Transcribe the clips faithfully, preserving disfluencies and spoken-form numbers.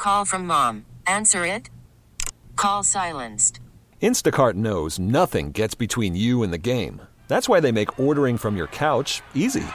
Call from mom. Answer it. Call silenced. Instacart knows nothing gets between you and the game. That's why they make ordering from your couch easy.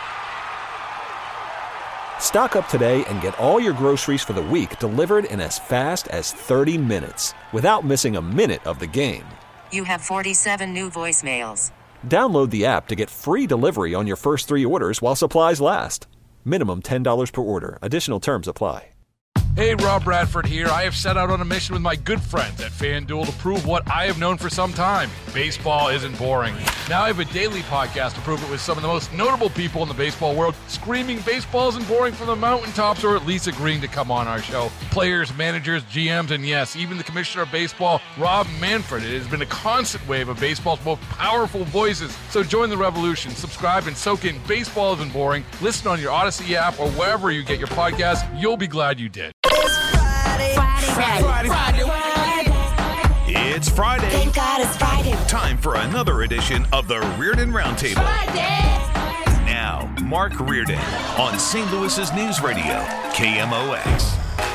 Stock up today and get all your groceries for the week delivered in as fast as thirty minutes without missing a minute of the game. You have forty-seven new voicemails. Download the app to get free delivery on your first three orders while supplies last. Minimum ten dollars per order. Additional terms apply. Hey, Rob Bradford here. I have set out on a mission with my good friends at FanDuel to prove what I have known for some time. Baseball isn't boring. Now I have a daily podcast to prove it with some of the most notable people in the baseball world, screaming baseball isn't boring from the mountaintops, or at least agreeing to come on our show. Players, managers, G Ms, and yes, even the commissioner of baseball, Rob Manfred. It has been a constant wave of baseball's most powerful voices. So join the revolution. Subscribe and soak in Baseball Isn't Boring. Listen on your Odyssey app or wherever you get your podcasts. You'll be glad you did. Friday. Friday. Friday. Friday. It's Friday. Thank God it's Friday. Time for another edition of the Reardon Roundtable. Friday. Now, Mark Reardon on Saint Louis's News Radio, K M O X.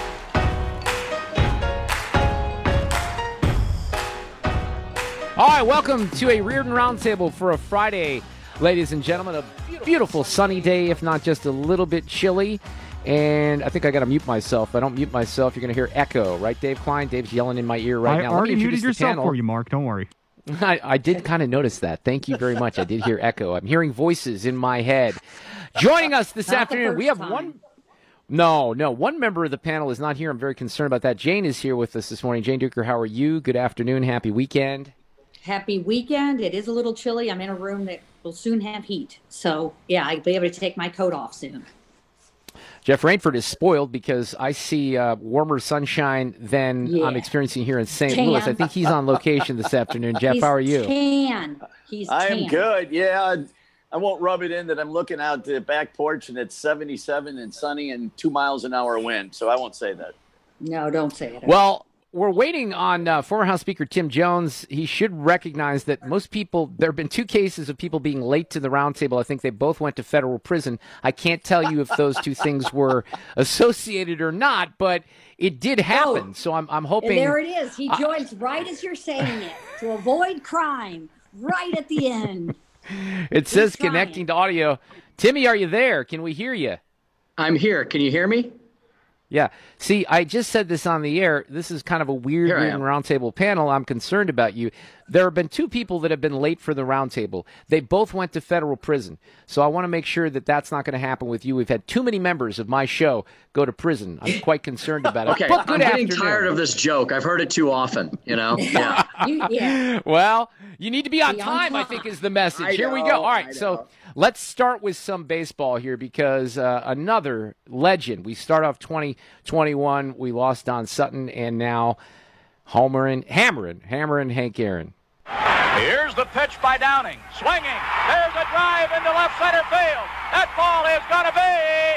All right, welcome to a Reardon Roundtable for a Friday, ladies and gentlemen. A beautiful sunny day, if not just a little bit chilly. And I think I got to mute myself. If I don't mute myself, you're going to hear echo, right, Dave Klein? Dave's yelling in my ear right I now. I already muted yourself for you, Mark. Don't worry. I, I did kind of notice that. Thank you very much. I did hear echo. I'm hearing voices in my head. Joining us this Not afternoon, we have time. one. No, no. One member of the panel is not here. I'm very concerned about that. Jane is here with us this morning. Jane Duker, how are you? Good afternoon. Happy weekend. Happy weekend. It is a little chilly. I'm in a room that will soon have heat. So, yeah, I'll be able to take my coat off soon. Jeff Rainford is spoiled because I see uh, warmer sunshine than Yeah. I'm experiencing here in Saint Tan. Louis. I think he's on location this afternoon. Jeff, He's how are you? Tan. He's I tan. am good. Yeah, I won't rub it in that I'm looking out the back porch and it's seventy-seven and sunny and two miles an hour wind. So I won't say that. No, don't say it. Well, we're waiting on uh, former House Speaker Tim Jones. He should recognize that most people, there have been two cases of people being late to the roundtable. I think they both went to federal prison. I can't tell you if those two things were associated or not, but it did happen. Oh. So I'm, I'm hoping. And there it is. He joins right as you're saying it to avoid crime right at the end. It says trying. connecting to audio. Timmy, are you there? Can we hear you? I'm here. Can you hear me? Yeah. See, I just said this on the air. This is kind of a weird Here I Reardon am. roundtable panel. I'm concerned about you. There have been two people that have been late for the roundtable. They both went to federal prison. So I want to make sure that that's not going to happen with you. We've had too many members of my show go to prison. I'm quite concerned about it. Okay, But I'm good getting afternoon. tired of this joke. I've heard it too often, you know? Yeah. You, yeah. Well, you need to be on Be on time, I time. think, is the message. I Here we know, go. All I right, so know. let's start with some baseball here because uh, another legend. We start off twenty twenty-one. We lost Don Sutton, and now homering, hammering, hammering Hank Aaron. Here's the pitch by Downing. Swinging. There's a drive into left center field. That ball is going to be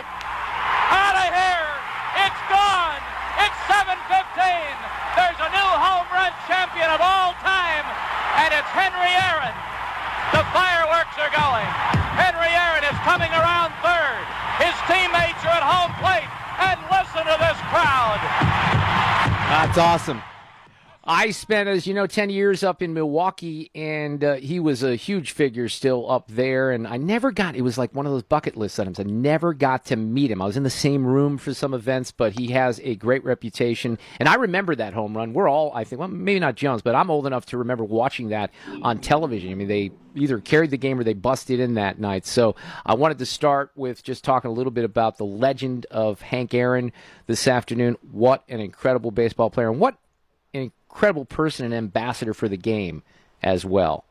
out of here. It's gone. It's seven fifteen. There's a new home run champion of all time, and it's Henry Aaron. The fireworks are going. Henry Aaron is coming around third. His teammates are at home plate, and listen to this crowd. That's awesome. I spent, as you know, ten years up in Milwaukee, and uh, he was a huge figure still up there. And I never got, it was like one of those bucket list items. I never got to meet him. I was in the same room for some events, but he has a great reputation. And I remember that home run. We're all, I think, well, maybe not Jones, but I'm old enough to remember watching that on television. I mean, they either carried the game or they busted in that night. So I wanted to start with just talking a little bit about the legend of Hank Aaron this afternoon. What an incredible baseball player, and what an incredible person and ambassador for the game as well.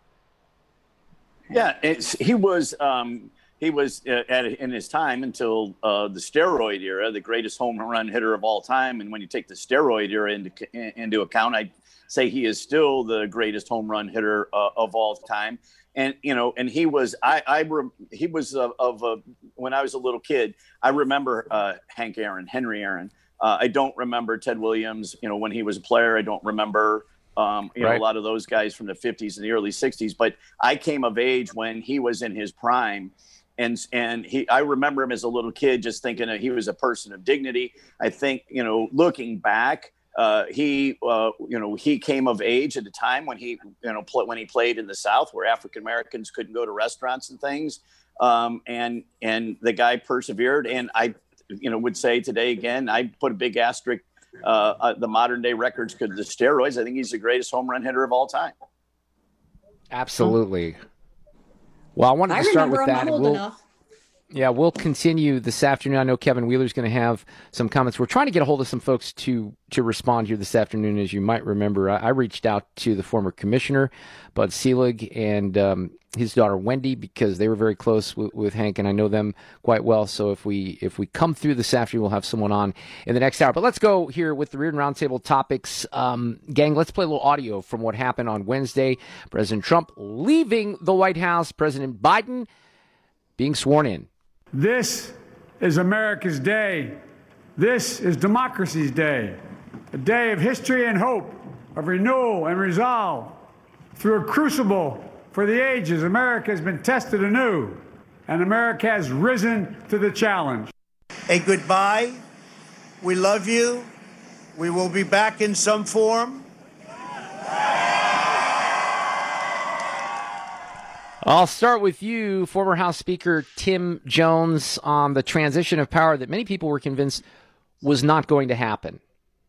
Yeah, it's, he was um, he was uh, at in his time until uh, the steroid era, the greatest home run hitter of all time. And when you take the steroid era into into account, I'd say he is still the greatest home run hitter uh, of all time. And you know, and he was I I re, he was of, of uh, when I was a little kid. I remember uh, Hank Aaron, Henry Aaron. Uh, I don't remember Ted Williams, you know, when he was a player. I don't remember, um, you Right. know, a lot of those guys from the fifties and the early sixties. But I came of age when he was in his prime. and and he, I remember him as a little kid, just thinking that he was a person of dignity. I think, you know, looking back, uh, he, uh, you know, he came of age at a time when he, you know, pl- when he played in the South, where African Americans couldn't go to restaurants and things, um, and and the guy persevered. And I, you know, would say today again, I put a big asterisk. Uh, uh, the modern day records because of the steroids. I think he's the greatest home run hitter of all time. Absolutely. Well, I wanted to I start with remember that. I'm and old we'll, enough. Yeah, we'll continue this afternoon. I know Kevin Wheeler's going to have some comments. We're trying to get a hold of some folks to to respond here this afternoon. As you might remember, I, I reached out to the former commissioner, Bud Selig, and um, his daughter Wendy, because they were very close with, with Hank, and I know them quite well. So if we if we come through this afternoon, we'll have someone on in the next hour. But let's go here with the Reardon Roundtable topics. Um, gang, let's play a little audio from what happened on Wednesday. President Trump leaving the White House, President Biden being sworn in. This is America's day. This is democracy's day. A day of history and hope, of renewal and resolve. Through a crucible for the ages, America has been tested anew, and America has risen to the challenge. A goodbye. We love you. We will be back in some form. I'll start with you, former House Speaker Tim Jones, on the transition of power that many people were convinced was not going to happen.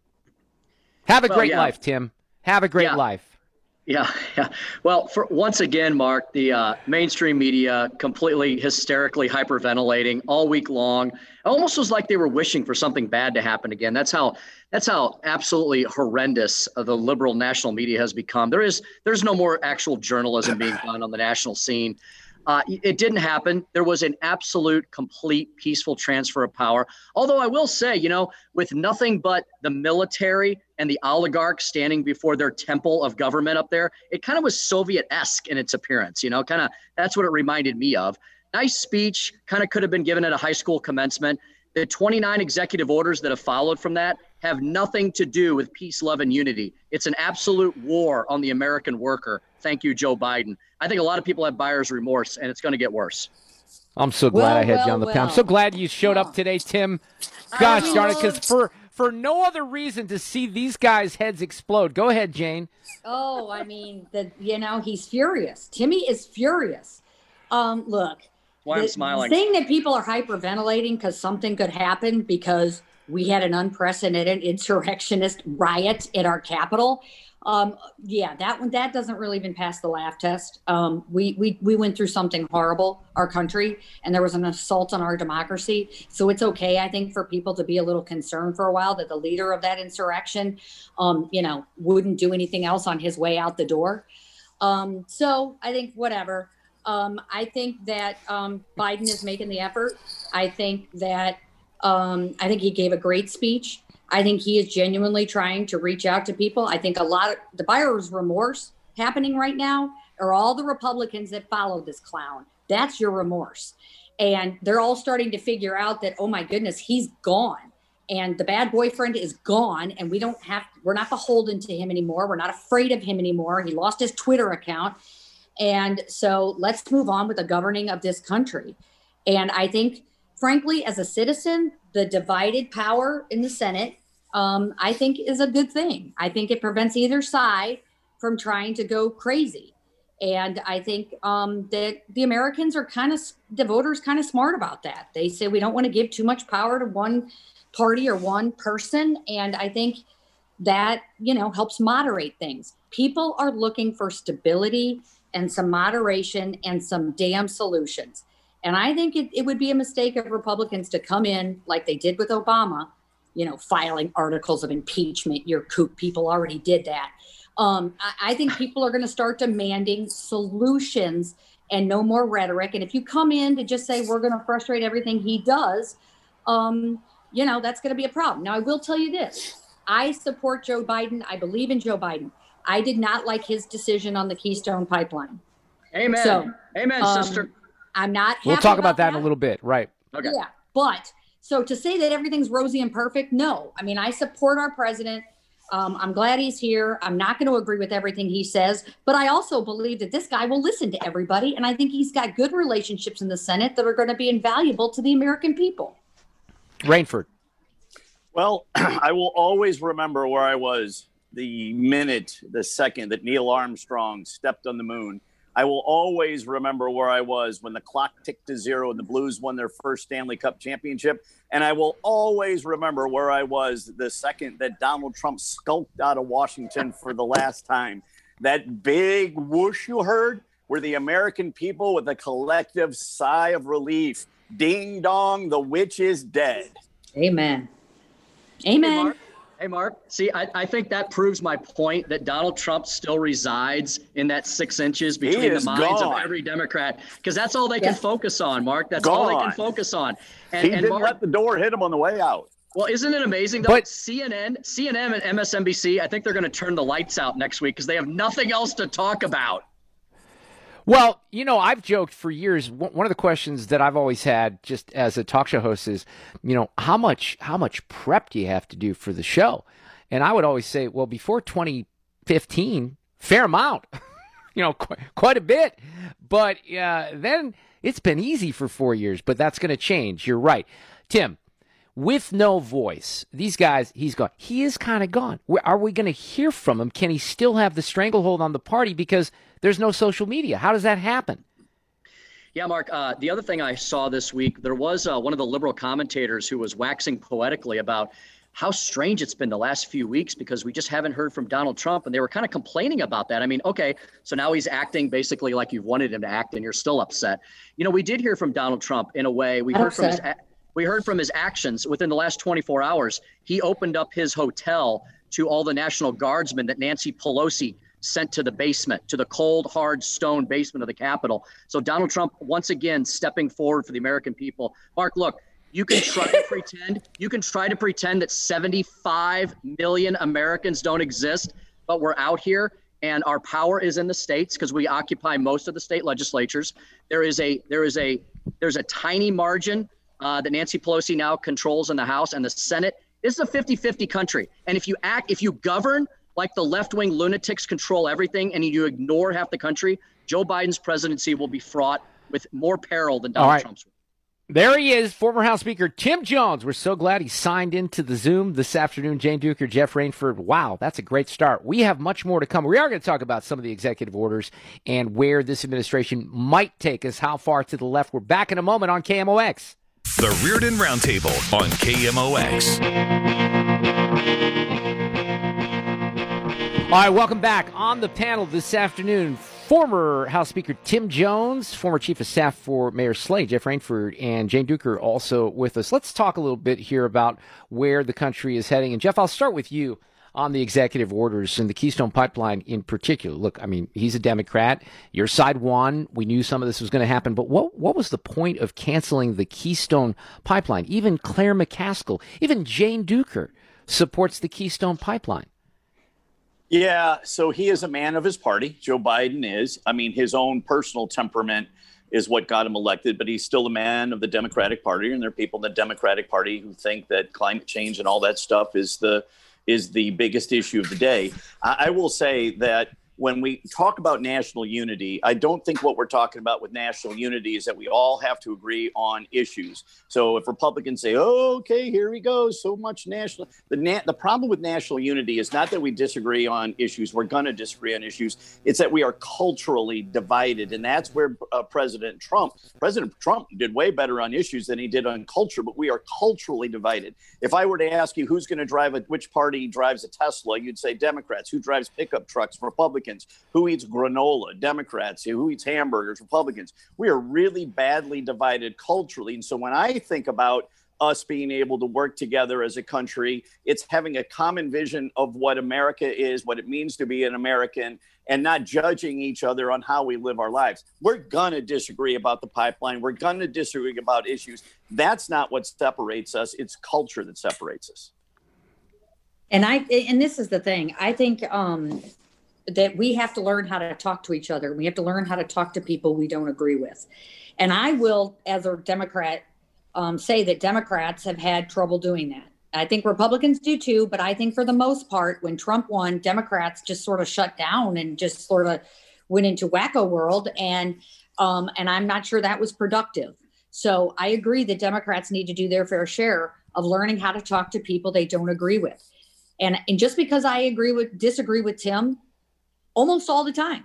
Have a Well, great yeah. life, Tim. Have a great Yeah. life. Yeah, yeah. Well, for once again, Mark, the uh, mainstream media completely hysterically hyperventilating all week long. It almost was like they were wishing for something bad to happen again. That's how that's how absolutely horrendous uh, the liberal national media has become. There is there's no more actual journalism being done on the national scene. Uh, it didn't happen. There was an absolute, complete, peaceful transfer of power. Although I will say, you know, with nothing but the military and the oligarchs standing before their temple of government up there, it kind of was Soviet-esque in its appearance. You know, kind of that's what it reminded me of. Nice speech, kind of could have been given at a high school commencement. The twenty-nine executive orders that have followed from that have nothing to do with peace, love, and unity. It's an absolute war on the American worker. Thank you, Joe Biden. I think a lot of people have buyer's remorse, and it's going to get worse. I'm so glad Well, I had well, you on the well. panel. I'm so glad you showed up today, Tim. Gosh darn it, because for, for no other reason to see these guys' heads explode. Go ahead, Jane. Oh, I mean, the, you know, he's furious. Timmy is furious. Um, look, Why I'm the smiling. thing that people are hyperventilating because something could happen because we had an unprecedented insurrectionist riot at our Capitol. Um, yeah, that one, that doesn't really even pass the laugh test. Um, we, we, we went through something horrible, our country, and there was an assault on our democracy. So it's okay, I think, for people to be a little concerned for a while that the leader of that insurrection, um, you know, wouldn't do anything else on his way out the door. Um, so I think whatever. Um, I think that um, Biden is making the effort. I think that um, I think he gave a great speech. I think he is genuinely trying to reach out to people. I think a lot of the buyer's remorse happening right now are all the Republicans that followed this clown. That's your remorse. And they're all starting to figure out that, oh my goodness, he's gone. And the bad boyfriend is gone. And we don't have, we're not beholden to him anymore. We're not afraid of him anymore. He lost his Twitter account. And so let's move on with the governing of this country. And I think, frankly, as a citizen, the divided power in the Senate, um, I think is a good thing. I think it prevents either side from trying to go crazy. And I think um, that the Americans are kind of, the voters kind of smart about that. They say we don't want to give too much power to one party or one person. And I think that, you know, helps moderate things. People are looking for stability and some moderation and some damn solutions. And I think it, it would be a mistake of Republicans to come in like they did with Obama, you know, filing articles of impeachment. Your kook people already did that. Um, I, I think people are going to start demanding solutions and no more rhetoric. And if you come in to just say we're going to frustrate everything he does, um, you know, that's going to be a problem. Now, I will tell you this. I support Joe Biden. I believe in Joe Biden. I did not like his decision on the Keystone Pipeline. Amen. So, Amen, um, sister. I'm not happy We'll talk about, about that in a little bit. Right. Okay. Yeah, but so to say that everything's rosy and perfect, no. I mean, I support our president. Um, I'm glad he's here. I'm not going to agree with everything he says, but I also believe that this guy will listen to everybody. And I think he's got good relationships in the Senate that are going to be invaluable to the American people. Rainford. Well, I will always remember where I was the minute, the second that Neil Armstrong stepped on the moon. I will always remember where I was when the clock ticked to zero and the Blues won their first Stanley Cup championship. And I will always remember where I was the second that Donald Trump skulked out of Washington for the last time. That big whoosh you heard were the American people with a collective sigh of relief. Ding dong, the witch is dead. Amen. Amen. Hey, Mark. Hey, Mark. See, I, I think that proves my point that Donald Trump still resides in that six inches between the minds gone. of every Democrat, because that's all they can Yes. focus on, Mark. That's Gone. all they can focus on. And, He and didn't Mark, let the door hit him on the way out. well, isn't it amazing, though? But- C N N, C N N and M S N B C, I think they're going to turn the lights out next week because they have nothing else to talk about. Well, you know, I've joked for years. One one of the questions that I've always had, just as a talk show host, is, you know, how much how much prep do you have to do for the show? And I would always say, well, before twenty fifteen, fair amount, you know, qu- quite a bit. But uh, then it's been easy for four years. But that's going to change. You're right, Tim. With no voice, these guys, he's gone. He is kind of gone. Where, are we going to hear from him? Can he still have the stranglehold on the party because there's no social media? How does that happen? Yeah, Mark, uh, the other thing I saw this week, there was uh, one of the liberal commentators who was waxing poetically about how strange it's been the last few weeks because we just haven't heard from Donald Trump. And they were kind of complaining about that. I mean, okay, so now he's acting basically like you've wanted him to act and you're still upset. You know, we did hear from Donald Trump in a way. We I'm heard from his upset. we heard from his actions within the last twenty-four hours. He opened up his hotel to all the National Guardsmen that Nancy Pelosi sent to the basement, to the cold, hard stone basement of the Capitol. So Donald Trump, once again, stepping forward for the American people. Mark, look, you can try to pretend, you can try to pretend that seventy-five million Americans don't exist, but we're out here and our power is in the states because we occupy most of the state legislatures. There is a, there is a, there's a tiny margin uh, that Nancy Pelosi now controls in the House and the Senate. This is a fifty-fifty country. And if you act, if you govern like the left-wing lunatics control everything and you ignore half the country, Joe Biden's presidency will be fraught with more peril than Donald right. Trump's. There he is, former House Speaker Tim Jones. We're so glad he signed into the Zoom this afternoon. Jane Duker, Jeff Rainford. Wow, that's a great start. We have much more to come. We are going to talk about some of the executive orders and where this administration might take us, how far to the left. We're back in a moment on K M O X. The Reardon Roundtable on K M O X. All right, welcome back. On the panel this afternoon, former House Speaker Tim Jones, former Chief of Staff for Mayor Slay, Jeff Rainford, and Jane Duker also with us. Let's talk a little bit here about where the country is heading. And, Jeff, I'll start with you on the executive orders and the Keystone Pipeline in particular. Look, I mean, he's a Democrat. Your side won. We knew some of this was going to happen. But what what was the point of canceling the Keystone Pipeline? Even Claire McCaskill, even Jane Duker supports the Keystone Pipeline. Yeah, so he is a man of his party. Joe Biden is. I mean, his own personal temperament is what got him elected, but he's still a man of the Democratic Party, and there are people in the Democratic Party who think that climate change and all that stuff is the is the biggest issue of the day. I, I will say that when we talk about national unity, I don't think what we're talking about with national unity is that we all have to agree on issues. So if Republicans say, oh, okay, here we go, so much national, the na- the problem with national unity is not that we disagree on issues, we're going to disagree on issues, it's that we are culturally divided. And that's where uh, President Trump, President Trump did way better on issues than he did on culture, but we are culturally divided. If I were to ask you who's going to drive, a, which party drives a Tesla, you'd say Democrats. Who drives pickup trucks? Republicans. Who eats granola? Democrats. Who eats hamburgers? Republicans. We are really badly divided culturally. And so when I think about us being able to work together as a country, it's having a common vision of what America is, what it means to be an American, and not judging each other on how we live our lives. We're going to disagree about the pipeline. We're going to disagree about issues. That's not what separates us. It's culture that separates us. And I, and this is the thing, I think, um, that we have to learn how to talk to each other. We have to learn how to talk to people we don't agree with. And I will, as a Democrat, um, say that Democrats have had trouble doing that. I think Republicans do too, but I think for the most part, when Trump won, Democrats just sort of shut down and just sort of went into wacko world. And, um, and I'm not sure that was productive. So I agree that Democrats need to do their fair share of learning how to talk to people they don't agree with. And, and just because I agree with, disagree with Tim almost all the time,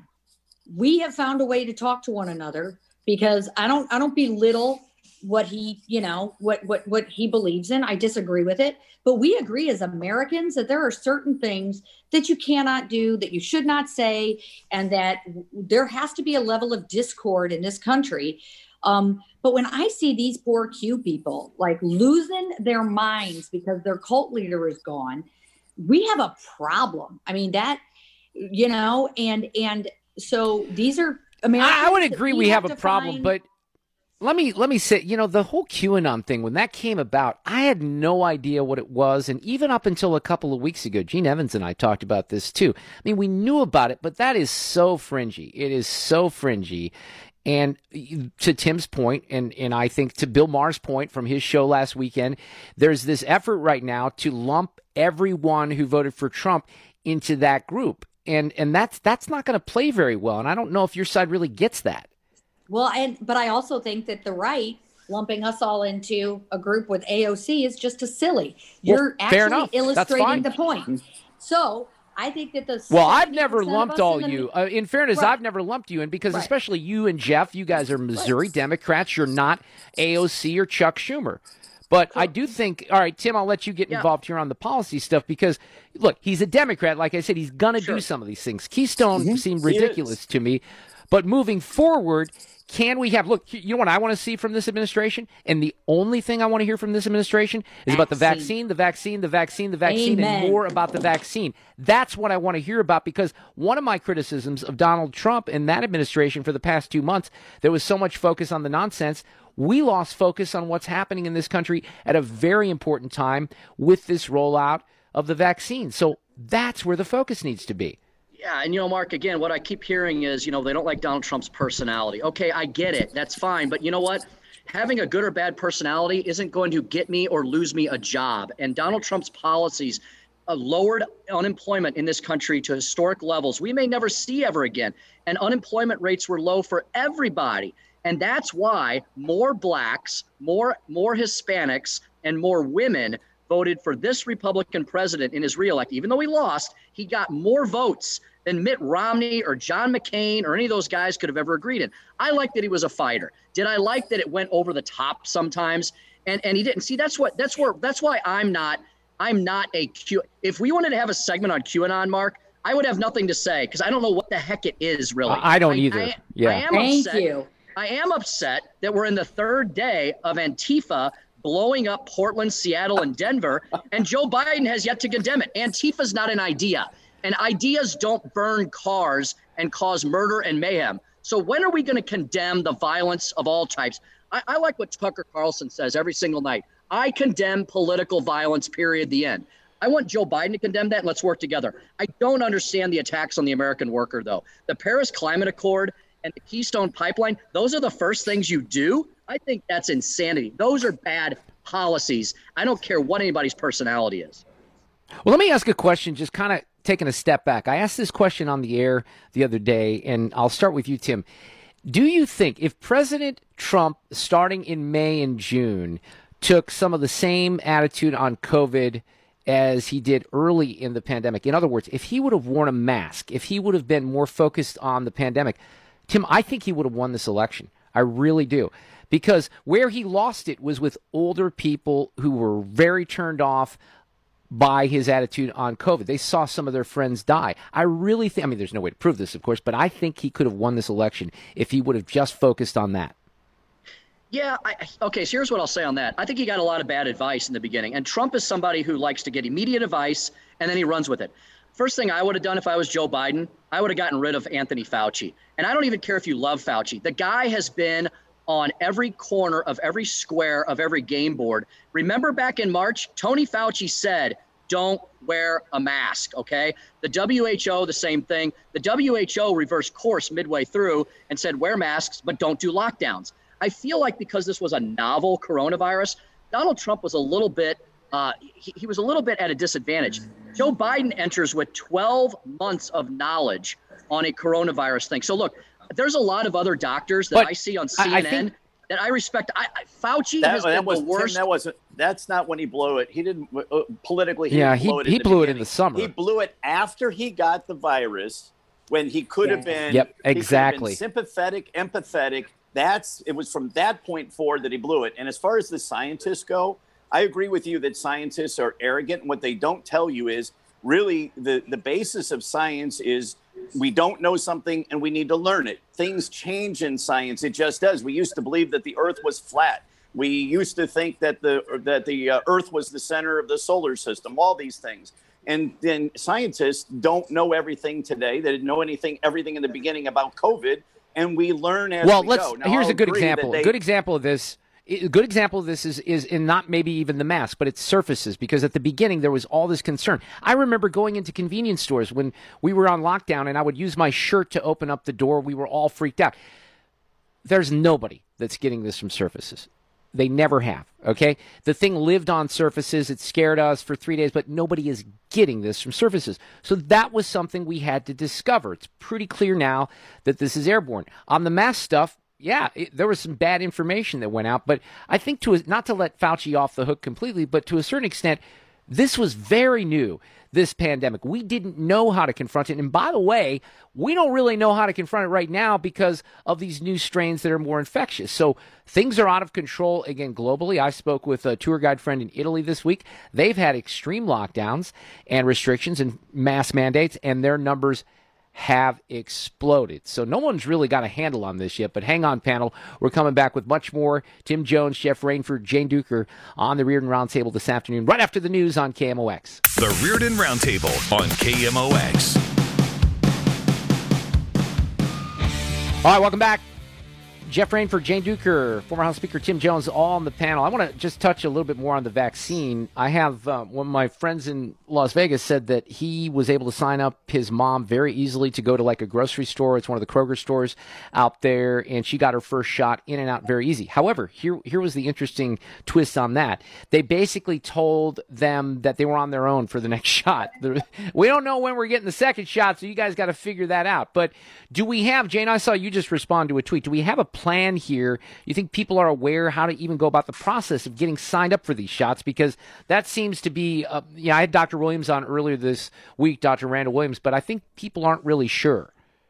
we have found a way to talk to one another, because I don't, I don't belittle what he, you know, what, what, what he believes in. I disagree with it, but we agree as Americans that there are certain things that you cannot do, that you should not say, and that there has to be a level of discord in this country. Um, but when I see these poor Q people like losing their minds because their cult leader is gone, we have a problem. I mean, that, you know, and, and so these are Americans. I, I would agree we have, have a problem, find- but Let me let me say, you know, the whole QAnon thing, when that came about, I had no idea what it was. And even up until a couple of weeks ago, Gene Evans and I talked about this too. I mean, we knew about it, but that is so fringy. It is so fringy. And to Tim's point, and, and I think to Bill Maher's point from his show last weekend, there's this effort right now to lump everyone who voted for Trump into that group. And and that's that's not going to play very well. And I don't know if your side really gets that. Well, and but I also think that the right lumping us all into a group with A O C is just as silly. You're well, actually illustrating the point. So I think that the well, I've never lumped all the, you. Uh, in fairness, right. I've never lumped you in because, right. especially you and Jeff, you guys are Missouri right. Democrats. You're not A O C or Chuck Schumer. But I do think, all right, Tim, I'll let you get yeah. involved here on the policy stuff because, look, he's a Democrat. Like I said, he's going to sure. do some of these things. Keystone mm-hmm. seemed ridiculous to me. But moving forward, can we have, look, you know what I want to see from this administration? And the only thing I want to hear from this administration is vaccine. about the vaccine, the vaccine, the vaccine, the vaccine, Amen. and more about the vaccine. That's what I want to hear about, because one of my criticisms of Donald Trump and that administration for the past two months, there was so much focus on the nonsense. We lost focus on what's happening in this country at a very important time with this rollout of the vaccine. So that's where the focus needs to be. Yeah, and, you know, Mark, again, what I keep hearing is, you know, they don't like Donald Trump's personality. Okay, I get it. That's fine. But you know what? Having a good or bad personality isn't going to get me or lose me a job. And Donald Trump's policies uh, lowered unemployment in this country to historic levels we may never see ever again. And unemployment rates were low for everybody. And that's why more blacks, more more Hispanics, and more women voted for this Republican president in his reelect. Even though he lost, he got more votes than Mitt Romney or John McCain or any of those guys could have ever agreed in. I like that he was a fighter. Did I like that it went over the top sometimes? And and he didn't. See, that's what that's where that's why I'm not I'm not a Q. If we wanted to have a segment on QAnon, Mark, I would have nothing to say because I don't know what the heck it is really. I don't either. I, yeah. I am Thank upset. you. I am upset that we're in the third day of Antifa blowing up Portland, Seattle, and Denver, and Joe Biden has yet to condemn it. Antifa's not an idea, and ideas don't burn cars and cause murder and mayhem. So when are we going to condemn the violence of all types? I, I like what Tucker Carlson says every single night. I condemn political violence, period, the end. I want Joe Biden to condemn that, and let's work together. I don't understand the attacks on the American worker, though. The Paris Climate Accord and the Keystone Pipeline, those are the first things you do. I think that's insanity. Those are bad policies. I don't care what anybody's personality is. Well, let me ask a question, just kind of taking a step back. I asked this question on the air the other day, and I'll start with you, Tim. Do you think if President Trump, starting in May and June, took some of the same attitude on COVID as he did early in the pandemic, in other words, if he would have worn a mask, if he would have been more focused on the pandemic, Tim, I think he would have won this election. I really do. Because where he lost it was with older people who were very turned off by his attitude on COVID. They saw some of their friends die. I really think, I mean, there's no way to prove this, of course, but I think he could have won this election if he would have just focused on that. Yeah, I, okay, so here's what I'll say on that. I think he got a lot of bad advice in the beginning. And Trump is somebody who likes to get immediate advice, and then he runs with it. First thing I would have done if I was Joe Biden, I would have gotten rid of Anthony Fauci. And I don't even care if you love Fauci. The guy has been on every corner of every square of every game board. Remember back in March, Tony Fauci said, don't wear a mask, okay? The W H O, the same thing. The W H O reversed course midway through and said, wear masks, but don't do lockdowns. I feel like because this was a novel coronavirus, Donald Trump was a little bit uh, he, he was a little bit at a disadvantage. Joe Biden enters with twelve months of knowledge on a coronavirus thing. So look, there's a lot of other doctors that But I see on C N N I, I think, that I respect. I, I, Fauci That, has that been was the worst. Tim, that wasn't. That's not when he blew it. He didn't uh, politically. He yeah, didn't he blow it. he in the blew it in beginning. the summer. He blew it after he got the virus, when he could have been. Yep, he could have been exactly. sympathetic, empathetic. That's it was from that point forward that he blew it. And as far as the scientists go, I agree with you that scientists are arrogant. And what they don't tell you is really the the basis of science is. We don't know something and we need to learn it. Things change in science. It just does. We used to believe that the earth was flat. We used to think that the that the uh, earth was the center of the solar system, all these things. And then scientists don't know everything today. They didn't know anything, everything in the beginning about COVID. And we learn as well, we let's, go. Now, here's I'll a good agree that example. they- A good example of this. A good example of this is is in not maybe even the mask, but it's surfaces, because at the beginning there was all this concern. I remember going into convenience stores when we were on lockdown and I would use my shirt to open up the door. We were all freaked out. There's nobody that's getting this from surfaces. They never have, okay? The thing lived on surfaces. It scared us for three days, but nobody is getting this from surfaces. So that was something we had to discover. It's pretty clear now that this is airborne. On the mask stuff, yeah, it, there was some bad information that went out, but I think to not to let Fauci off the hook completely, but to a certain extent, this was very new, this pandemic. We didn't know how to confront it. And by the way, we don't really know how to confront it right now because of these new strains that are more infectious. So things are out of control again globally. I spoke with a tour guide friend in Italy this week. They've had extreme lockdowns and restrictions and mass mandates, and their numbers have exploded. So no one's really got a handle on this yet, but hang on, panel. We're coming back with much more. Tim Jones, Jeff Rainford, Jane Duker on the Reardon Roundtable this afternoon, right after the news on K M O X. The Reardon Roundtable on K M O X. All right, welcome back. Jeff Rainford, Jane Duker, former House Speaker Tim Jones, all on the panel. I want to just touch a little bit more on the vaccine. I have uh, one of my friends in Las Vegas said that he was able to sign up his mom very easily to go to like a grocery store. It's one of the Kroger stores out there, and she got her first shot in and out very easy. However, here here was the interesting twist on that. They basically told them that they were on their own for the next shot. We don't know when we're getting the second shot, so you guys got to figure that out. But do we have, Jane, I saw you just respond to a tweet. Do we have a plan here? You think people are aware how to even go about the process of getting signed up for these shots? Because that seems to be, uh, yeah, I had Doctor Williams on earlier this week, Doctor Randall Williams, but I think people aren't really sure.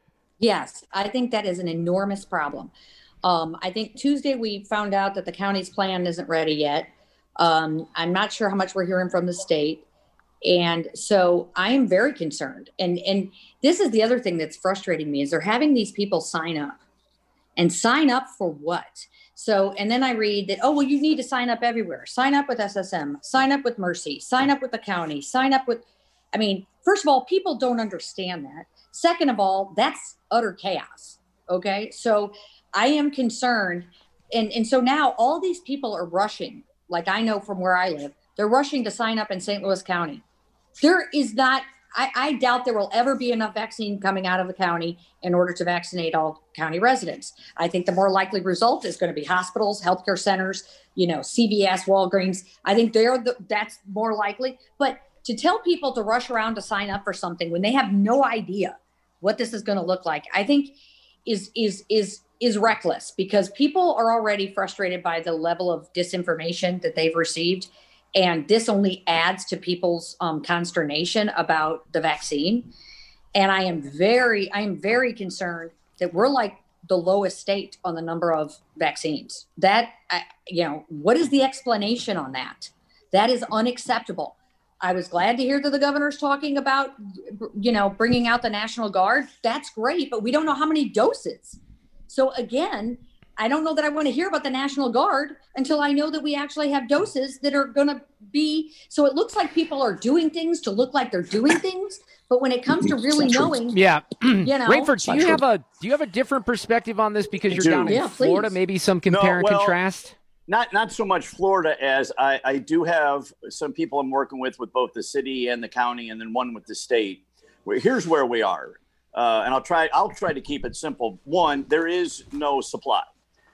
Yes, I think that is an enormous problem. Um, I think Tuesday we found out that the county's plan isn't ready yet. Um, I'm not sure how much we're hearing from the state. And so I am very concerned. And, and this is the other thing that's frustrating me is they're having these people sign up. And sign up for what? So, and then I read that, oh, well, you need to sign up everywhere. Sign up with S S M, sign up with Mercy, sign up with the county, sign up with, I mean, first of all, people don't understand that. Second of all, that's utter chaos. Okay. So I am concerned. And, and so now all these people are rushing, like I know from where I live, they're rushing to sign up in Saint Louis County. There is not, I, I doubt there will ever be enough vaccine coming out of the county in order to vaccinate all county residents. I think the more likely result is going to be hospitals, healthcare centers, you know, C V S, Walgreens. I think they're the, that's more likely. But to tell people to rush around to sign up for something when they have no idea what this is going to look like, I think is is is is reckless, because people are already frustrated by the level of disinformation that they've received. And this only adds to people's um, consternation about the vaccine. And I am very, I am very concerned that we're like the lowest state on the number of vaccines. That, I, you know, what is the explanation on that? That is unacceptable. I was glad to hear that the governor's talking about, you know, bringing out the National Guard. That's great, but we don't know how many doses. So again, I don't know that I want to hear about the National Guard until I know that we actually have doses that are going to be. So it looks like people are doing things to look like they're doing things, but when it comes to really knowing, yeah, you know, Rainford, do you have a do you have a different perspective on this because you're down in yeah, Florida? please. Maybe some compare No, and well, contrast. Not not so much Florida as I, I do have some people I'm working with with both the city and the county, and then one with the state. Well, here's where we are, uh, and I'll try I'll try to keep it simple. One, there is no supply.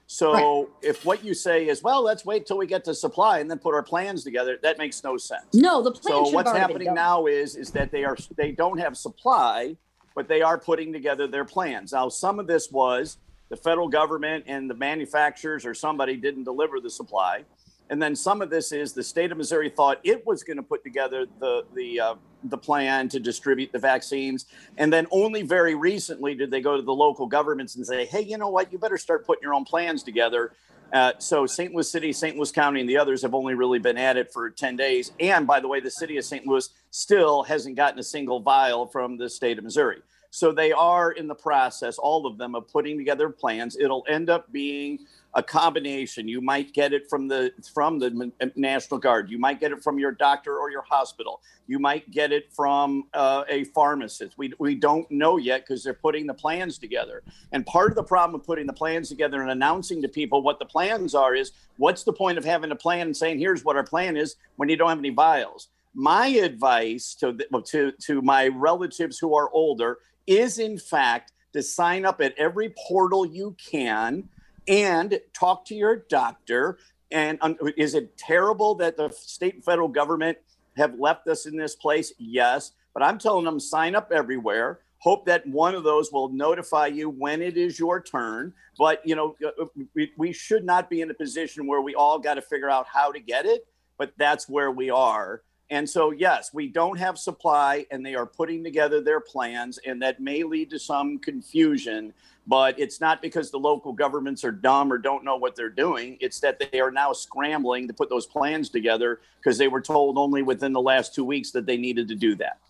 So Right. if what you say is, well, let's wait till we get to supply and then put our plans together, that makes no sense. No, the plan So should have what's already been happening done. now is is that they are they don't have supply, but they are putting together their plans. Now, some of this was the federal government and the manufacturers or somebody didn't deliver the supply. And then some of this is the state of Missouri thought it was going to put together the the uh, the plan to distribute the vaccines. And then only very recently did they go to the local governments and say, hey, you know what, you better start putting your own plans together. Uh, so Saint Louis City, Saint Louis County, and the others have only really been at it for ten days. And by the way, the city of Saint Louis still hasn't gotten a single vial from the state of Missouri. So they are in the process, all of them, of putting together plans. It'll end up being a combination. You might get it from the from the National Guard. You might get it from your doctor or your hospital. You might get it from uh, a pharmacist. We we don't know yet because they're putting the plans together. And part of the problem of putting the plans together and announcing to people what the plans are is, what's the point of having a plan and saying, here's what our plan is when you don't have any vials? My advice to to to my relatives who are older is, in fact, to sign up at every portal you can and talk to your doctor. And um, is it terrible that the state and federal government have left us in this place? Yes. But I'm telling them, sign up everywhere. Hope that one of those will notify you when it is your turn. But, you know, we, we should not be in a position where we all got to figure out how to get it. But that's where we are. And so, yes, we don't have supply, and they are putting together their plans, and that may lead to some confusion. But it's not because the local governments are dumb or don't know what they're doing. It's that they are now scrambling to put those plans together because they were told only within the last two weeks that they needed to do that.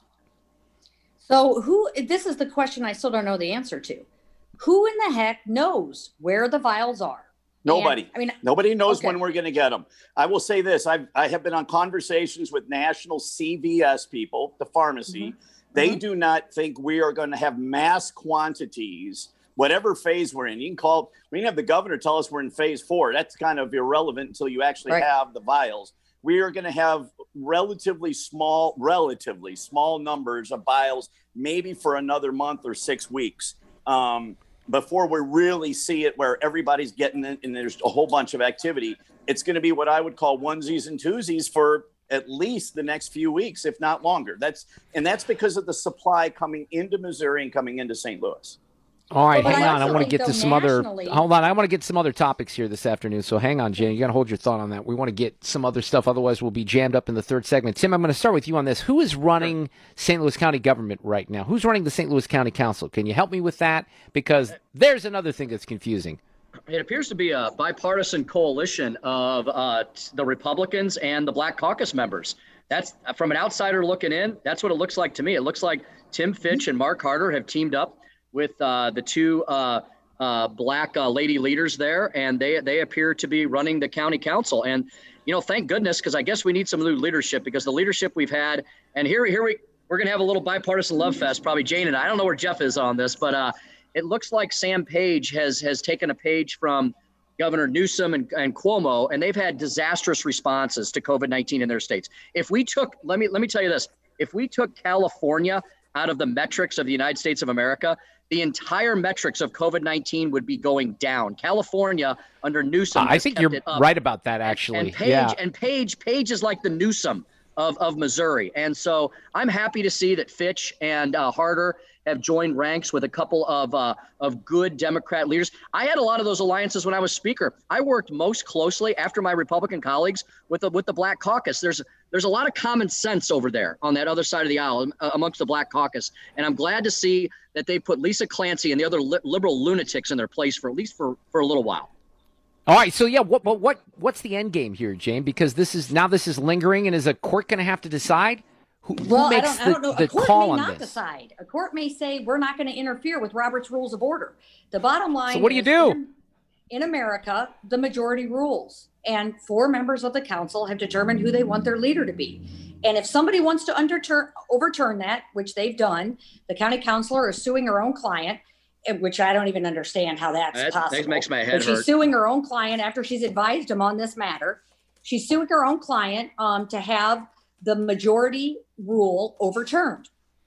So who, this is the question I still don't know the answer to. Who in the heck knows where the vials are? Nobody. And, I mean, nobody knows okay. when we're going to get them. I will say this. I've, I have been on conversations with national C V S people, the pharmacy. Mm-hmm. They mm-hmm. do not think we are going to have mass quantities, whatever phase we're in. You can call, we can have the governor tell us we're in phase four. That's kind of irrelevant until you actually right. have the vials. We are going to have relatively small, relatively small numbers of vials, maybe for another month or six weeks. Um, before we really see it where everybody's getting it and there's a whole bunch of activity. It's going to be what I would call onesies and twosies for at least the next few weeks, if not longer. That's and that's because of the supply coming into Missouri and coming into Saint Louis. All right, well, hang I on. I want to get to some other. nationally... Hold on, I want to get some other topics here this afternoon. So hang on, Jane. You got to hold your thought on that. We want to get some other stuff. Otherwise, we'll be jammed up in the third segment. Tim, I'm going to start with you on this. Who is running Saint Louis County government right now? Who's running the Saint Louis County Council? Can you help me with that? Because there's another thing that's confusing. It appears to be a bipartisan coalition of uh, the Republicans and the Black Caucus members. That's from an outsider looking in. That's what it looks like to me. It looks like Tim Fitch and Mark Harder have teamed up with uh, the two uh, uh, black uh, lady leaders there, and they they appear to be running the county council. And, you know, thank goodness, because I guess we need some new leadership, because the leadership we've had, and here, here we, we're going to have a little bipartisan love fest, probably Jane and I. I don't know where Jeff is on this, but uh, it looks like Sam Page has has taken a page from Governor Newsom and, and Cuomo, and they've had disastrous responses to COVID nineteen in their states. If we took, let me let me tell you this, if we took California out of the metrics of the United States of America, the entire metrics of COVID nineteen would be going down. California under Newsom. I think you're right about that, actually. And Page, yeah. and Page, Page is like the Newsom of, of Missouri. And so I'm happy to see that Fitch and uh, Harder have joined ranks with a couple of uh, of good Democrat leaders. I had a lot of those alliances when I was Speaker. I worked most closely after my Republican colleagues with the with the Black Caucus. There's there's a lot of common sense over there on that other side of the aisle uh, amongst the Black Caucus, and I'm glad to see that they put Lisa Clancy and the other li- liberal lunatics in their place for at least for, for a little while. All right, so yeah, what what what what's the end game here, Jane? Because this is now this is lingering, and is a court going to have to decide? Who, well, who makes I don't, the, I don't know. the a court call may on not this? decide. A court may say we're not going to interfere with Robert's Rules of Order. The bottom line. So what do you is do? In, in America, the majority rules, and four members of the council have determined who they want their leader to be. And if somebody wants to underturn, overturn that, which they've done, the county councilor is suing her own client, which I don't even understand how that's that, possible. That makes my head but she's hurt. suing her own client after she's advised him on this matter. She's suing her own client um, to have the majority rule overturned.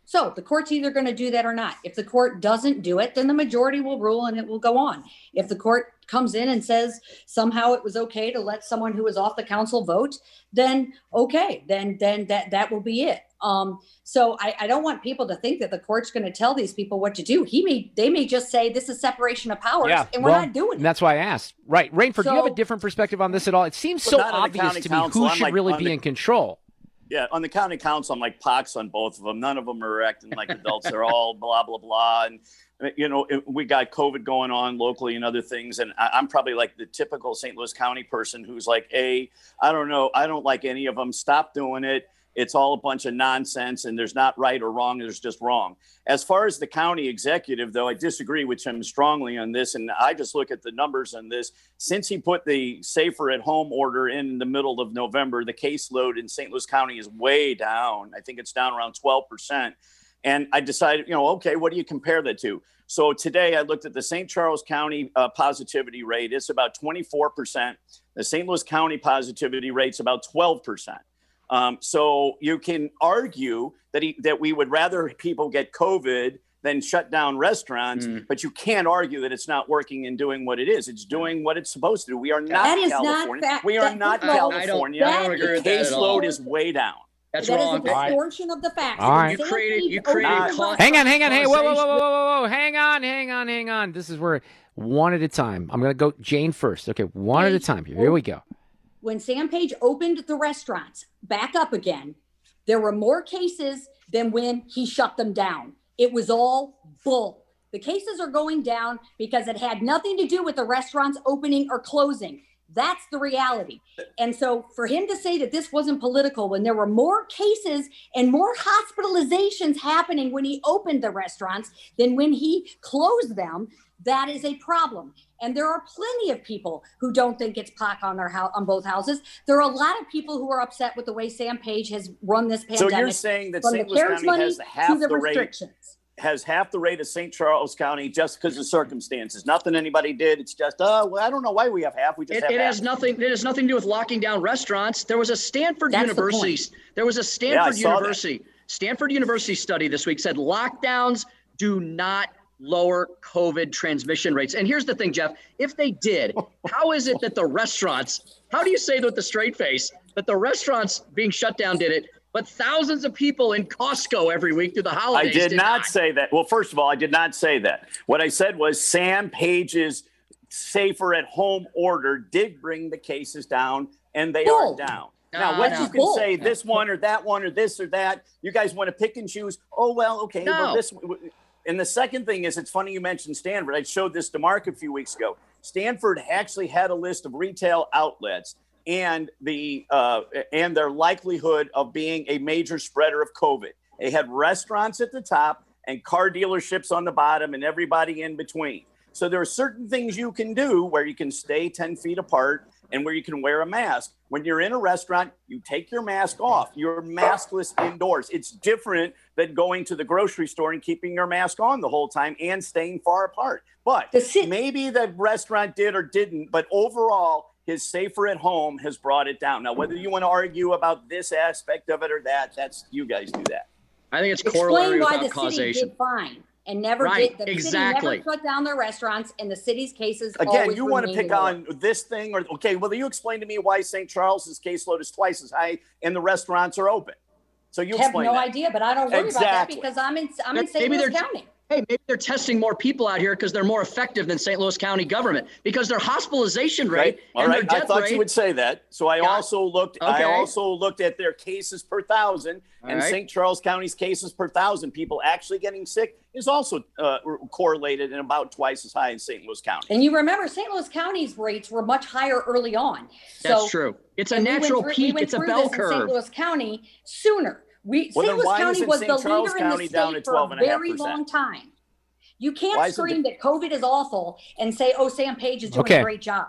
So the court's either going to do that or not. If the court doesn't do it, then the majority will rule and it will go on. If the court comes in and says somehow it was okay to let someone who was off the council vote, then okay, then then that that will be it. Um, so I, I don't want people to think that the court's going to tell these people what to do. He may they may just say this is separation of powers, yeah, and we're well, not doing it. And that's why I asked. Right, Rainford, So, do you have a different perspective on this at all? It seems so Well, not on the obvious county to me council. who I'm should like really on be the- in control. Yeah, on the county council, I'm like pox on both of them. None of them are acting like adults. They're all blah, blah, blah. And, you know, it, we got COVID going on locally and other things. And I, I'm probably like the typical Saint Louis County person who's like, hey, I don't know. I don't like any of them. Stop doing it. It's all a bunch of nonsense, and there's not right or wrong. There's just wrong. As far as the county executive, though, I disagree with him strongly on this. And I just look at the numbers on this. Since he put the safer at home order in the middle of November, the caseload in Saint Louis County is way down. I think it's down around twelve percent. And I decided, you know, okay, what do you compare that to? So today I looked at the Saint Charles County uh, positivity rate. It's about twenty-four percent. The Saint Louis County positivity rate's about twelve percent. Um, so you can argue that he, that we would rather people get COVID than shut down restaurants, mm. but you can't argue that it's not working and doing what it is. It's doing what it's supposed to do. We are not That is California. not fact. we are That- not I- I don't- California. I don't agree The with that at all. caseload is way down. That's That wrong. is a distortion of the facts. All right. You created, you Sanpage created opened cause- Hang on, hang on, hey, whoa, whoa, whoa, whoa, whoa, whoa, hang on, hang on, hang on. This is where one at a time. I'm going to go Jane first. Okay, one at a time here. Here we go. When Sanpage opened the restaurants back up again, there were more cases than when he shut them down. It was all bull. The cases are going down because it had nothing to do with the restaurants opening or closing. That's the reality. And so for him to say that this wasn't political when there were more cases and more hospitalizations happening when he opened the restaurants than when he closed them, that is a problem. And there are plenty of people who don't think it's P O C on their house, on both houses. There are a lot of people who are upset with the way Sanpage has run this pandemic. So you're saying that from Saint the Louis CARES County money has to half the the rate restrictions. has half the rate of Saint Charles County just because of circumstances. Nothing anybody did. It's just, oh, well, I don't know why we have half. We just It, have it half. has nothing. It has nothing to do with locking down restaurants. There was a Stanford That's the University. point. There was a Yeah, I Stanford saw that. University. Stanford University study this week said lockdowns do not lower COVID transmission rates. And here's the thing, Jeff. If they did, how is it that the restaurants? How do you say that with a straight face that the restaurants being shut down did it? But thousands of people in Costco every week through the I holidays did not say that. Well, first of all, I did not say that. What I said was Sam Page's safer at home order did bring the cases down, and they Bull. are down. No, Now, what no. you can Bull. say, this one or that one or this or that, you guys want to pick and choose. Oh, well, okay. Well, No. this. And the second thing is, it's funny you mentioned Stanford. I showed this to Mark a few weeks ago. Stanford actually had a list of retail outlets and the uh, and their likelihood of being a major spreader of COVID. They had restaurants at the top and car dealerships on the bottom and everybody in between. So there are certain things you can do where you can stay ten feet apart and where you can wear a mask. When you're in a restaurant, you take your mask off. You're maskless indoors. It's different than going to the grocery store and keeping your mask on the whole time and staying far apart. But The ci- maybe the restaurant did or didn't, but overall, his safer at home has brought it down. Now, whether you want to argue about this aspect of it or that, that's you guys do that. I think it's corollary Explain why without the city causation. did fine and never Right, did. The exactly. city never shut down their restaurants, and the city's cases Again, always you want to remained pick lower. on this thing or okay, well, you explain to me why Saint Charles's caseload is twice as high and the restaurants are open. So you I have explain no that. idea, but I don't worry Exactly. about that because I'm in I'm in Saint Maybe Louis they're- County. Hey, maybe they're testing more people out here because they're more effective than Saint Louis County government because their hospitalization rate Right. All and right. their I death thought rate. you would say that. So I Yeah. also looked. I Okay. also looked at their cases per thousand, All and right. Saint Charles County's cases per thousand people actually getting sick is also uh, correlated and about twice as high in Saint Louis County. And you remember Saint Louis County's rates were much higher early on. That's so, true. It's a and we went natural through- we peak. went It's a through bell this in curve. Saint Louis County sooner. We Well, Saint then Louis why County isn't was Saint the Charles leader in County the down state at for twelve a and a half very percent? long time. You Why can't isn't scream that COVID is awful and say, "Oh, Sam Page is doing Okay. a great job."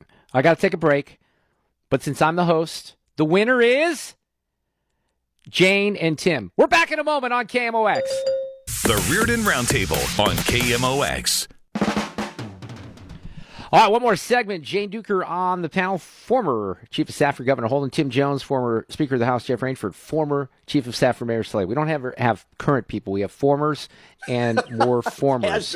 I got to take a break, but since I'm the host, the winner is Jane and Tim. We're back in a moment on K M O X. The Reardon Roundtable on K M O X. All right, one more segment. Jane Duker on the panel, former Chief of Staff for Governor Holden, Tim Jones, former Speaker of the House Jeff Rainford, former Chief of Staff for Mayor Slay. We don't have have current people. We have formers and more formers.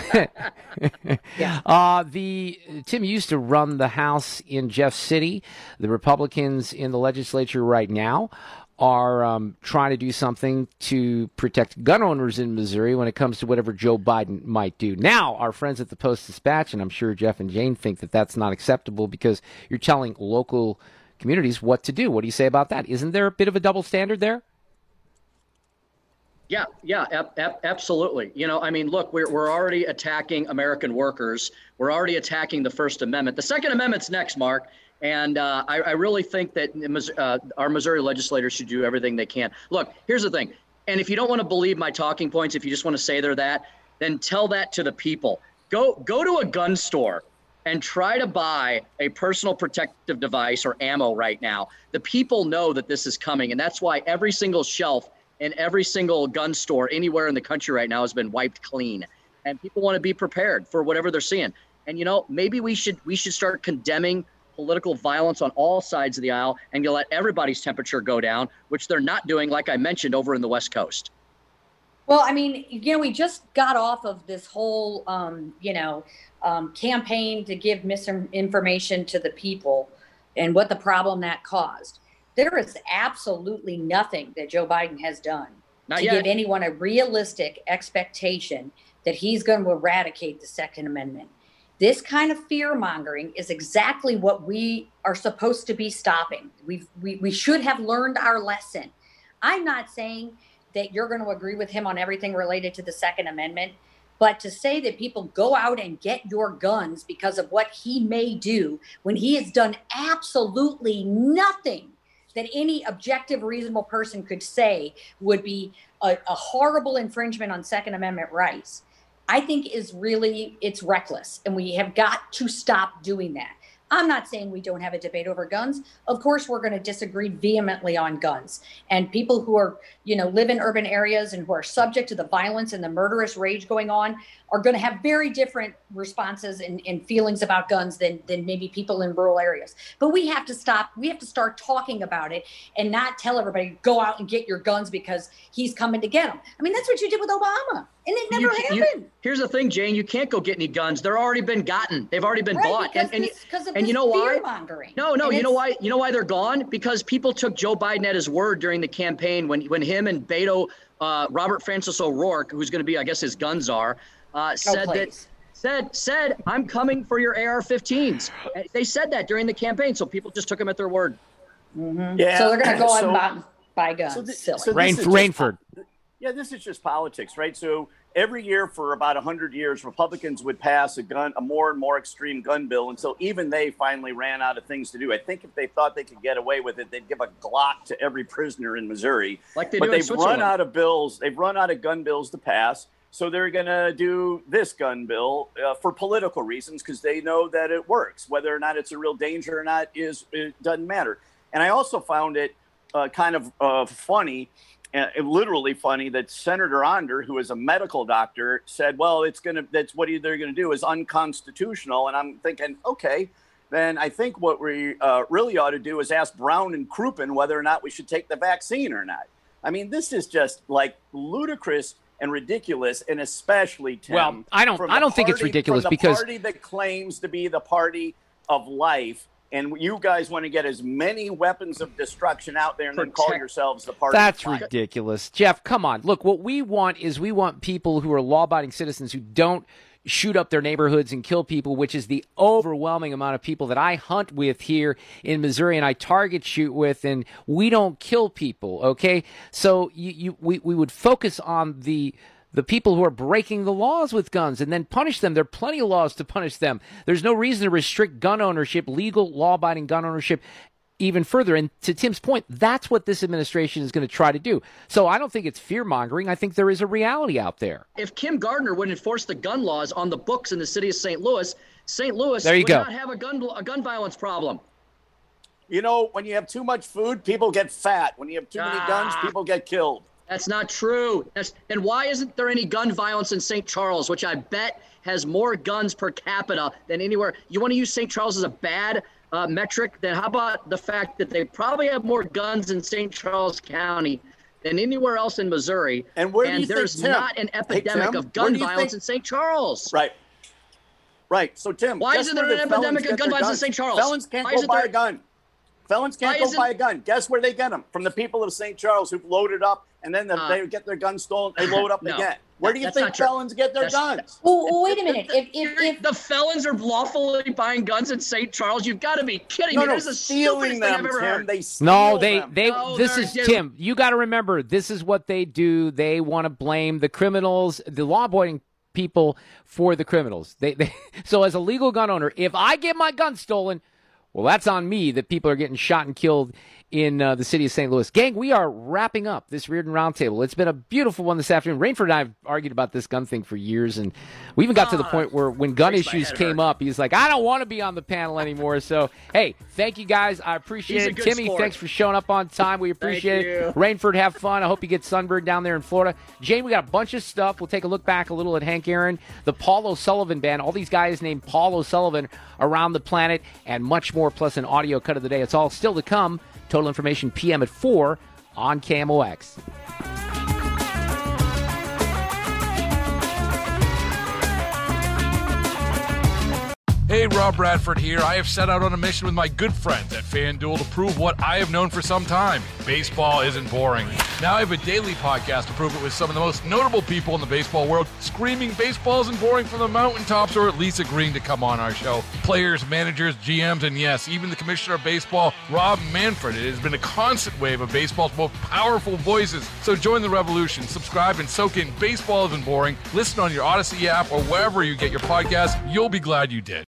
yeah. uh, the Tim used to run the House in Jeff City. The Republicans in the legislature right now are um, trying to do something to protect gun owners in Missouri when it comes to whatever Joe Biden might do. Now, our friends at the Post-Dispatch, and I'm sure Jeff and Jane think that that's not acceptable because you're telling local communities what to do. What do you say about that? Isn't there a bit of a double standard there? Yeah, yeah, ab- ab- absolutely. You know, I mean, look, we're we're already attacking American workers. We're already attacking the First Amendment. The Second Amendment's next, Mark. And uh, I, I really think that uh, our Missouri legislators should do everything they can. Look, here's the thing. And if you don't want to believe my talking points, if you just want to say they're that, then tell that to the people. Go go to a gun store and try to buy a personal protective device or ammo right now. The people know that this is coming. And that's why every single shelf in every single gun store anywhere in the country right now has been wiped clean. And people want to be prepared for whatever they're seeing. And, you know, maybe we should we should start condemning political violence on all sides of the aisle and you let everybody's temperature go down, which they're not doing, like I mentioned, over in the West Coast. Well, I mean, you know, we just got off of this whole, um, you know, um, campaign to give misinformation to the people and what the problem that caused. There is absolutely nothing that Joe Biden has done Not to yet. give anyone a realistic expectation that he's going to eradicate the Second Amendment. This kind of fear mongering is exactly what we are supposed to be stopping. We've, we we should have learned our lesson. I'm not saying that you're going to agree with him on everything related to the Second Amendment, but to say that people go out and get your guns because of what he may do when he has done absolutely nothing that any objective, reasonable person could say would be a, a horrible infringement on Second Amendment rights, I think is really, it's reckless. And we have got to stop doing that. I'm not saying we don't have a debate over guns. Of course, we're going to disagree vehemently on guns. And people who are, you know, live in urban areas and who are subject to the violence and the murderous rage going on are going to have very different responses and, and feelings about guns than, than maybe people in rural areas. But we have to stop. We have to start talking about it and not tell everybody, go out and get your guns because he's coming to get them. I mean, that's what you did with Obama. And it never You- happened. you- here's the thing, Jane. You can't go get any guns. They're already been gotten. They've already been Right, bought. because And, and, this- 'cause of and you this know why? fear-mongering. No, no. And You know it's- why? You know why they're gone? Because people took Joe Biden at his word during the campaign when when him and Beto, uh, Robert Francis O'Rourke, who's going to be, I guess, his guns are, uh, said that please. said said I'm coming for your A R fifteens. And they said that during the campaign, so people just took him at their word. Yeah. So they're going to go so- out and buy, buy guns. So thi- Silly. so this Rain, is just- Rainford. Yeah, this is just politics, right? So every year for about one hundred years, Republicans would pass a gun, a more and more extreme gun bill until even they finally ran out of things to do. I think if they thought they could get away with it, they'd give a Glock to every prisoner in Missouri. Like they but do in they've run Switzerland. out of bills. They've run out of gun bills to pass. So they're going to do this gun bill uh, for political reasons because they know that it works. Whether or not it's a real danger or not is it doesn't matter. And I also found it uh, kind of uh, funny. Uh, literally funny that Senator Onder, who is a medical doctor, said, well, it's going to, that's what they're going to do is unconstitutional. And I'm thinking, okay, then I think what we uh, really ought to do is ask Brown and Crouppen whether or not we should take the vaccine or not. I mean, this is just like ludicrous and ridiculous, and especially, Tim, Well, I don't- from I the don't think it's party- ridiculous from the because- party that claims to be the party of life. And you guys want to get as many weapons of destruction out there and then call Protect- yourselves the party. That's of life. ridiculous. Jeff, come on. Look, what we want is we want people who are law-abiding citizens who don't shoot up their neighborhoods and kill people, which is the overwhelming amount of people that I hunt with here in Missouri and I target shoot with, and we don't kill people, okay? So you, you we, we would focus on the the people who are breaking the laws with guns and then punish them. There are plenty of laws to punish them. There's no reason to restrict gun ownership, legal law-abiding gun ownership, even further. And to Tim's point, that's what this administration is going to try to do. So I don't think it's fear-mongering. I think there is a reality out there. If Kim Gardner would enforce the gun laws on the books in the city of Saint Louis, Saint Louis There you would go. not have a gun a gun violence problem. You know, when you have too much food, people get fat. When you have too many guns, Ah. people get killed. That's not true. That's, and why isn't there any gun violence in Saint Charles, which I bet has more guns per capita than anywhere? You want to use Saint Charles as a bad uh, metric? Then how about the fact that they probably have more guns in Saint Charles County than anywhere else in Missouri? And where do and you there's think, Tim, not an epidemic hey, Tim, of gun violence think, in Saint Charles. Right. Right. So, Tim, why isn't there an epidemic of gun violence in Saint Charles? Felons can't why go buy there... a gun. Felons can't why go buy a gun. Guess where they get them? From the people of Saint Charles who've loaded up, and then the, uh, they get their guns stolen. They load up no, again. Where do you think felons get their that's, guns? Oh, wait a minute. If, if, if the felons are lawfully buying guns in Saint Charles, you've got to be kidding no, me. No, This is the stealing stupidest them, thing I've ever Tim. heard. They steal no, they them. they. No, this is doing... Tim. You got to remember, this is what they do. They want to blame the criminals, the law-abiding people, for the criminals. They, they so as a legal gun owner, if I get my gun stolen, well, that's on me that people are getting shot and killed in uh, the city of Saint Louis. Gang, we are wrapping up this Reardon Roundtable. It's been a beautiful one this afternoon. Rainford and I have argued about this gun thing for years, and we even got uh, to the point where when gun issues came up, he's like, I don't want to be on the panel anymore. So, hey, thank you guys. I appreciate he's it. Timmy, sport. thanks for showing up on time. We appreciate it. Rainford, have fun. I hope you get sunburned down there in Florida. Jane, we got a bunch of stuff. We'll take a look back a little at Hank Aaron, the Paul O'Sullivan Band, all these guys named Paul O'Sullivan around the planet, and much more, plus an audio cut of the day. It's all still to come. Total Information P M at four on K M O X. Hey, Rob Bradford here. I have set out on a mission with my good friends at FanDuel to prove what I have known for some time. Baseball isn't boring. Now I have a daily podcast to prove it with some of the most notable people in the baseball world, screaming baseball isn't boring from the mountaintops, or at least agreeing to come on our show. Players, managers, G Ms, and yes, even the commissioner of baseball, Rob Manfred. It has been a constant wave of baseball's most powerful voices. So join the revolution. Subscribe and soak in Baseball Isn't Boring. Listen on your Odyssey app or wherever you get your podcasts. You'll be glad you did.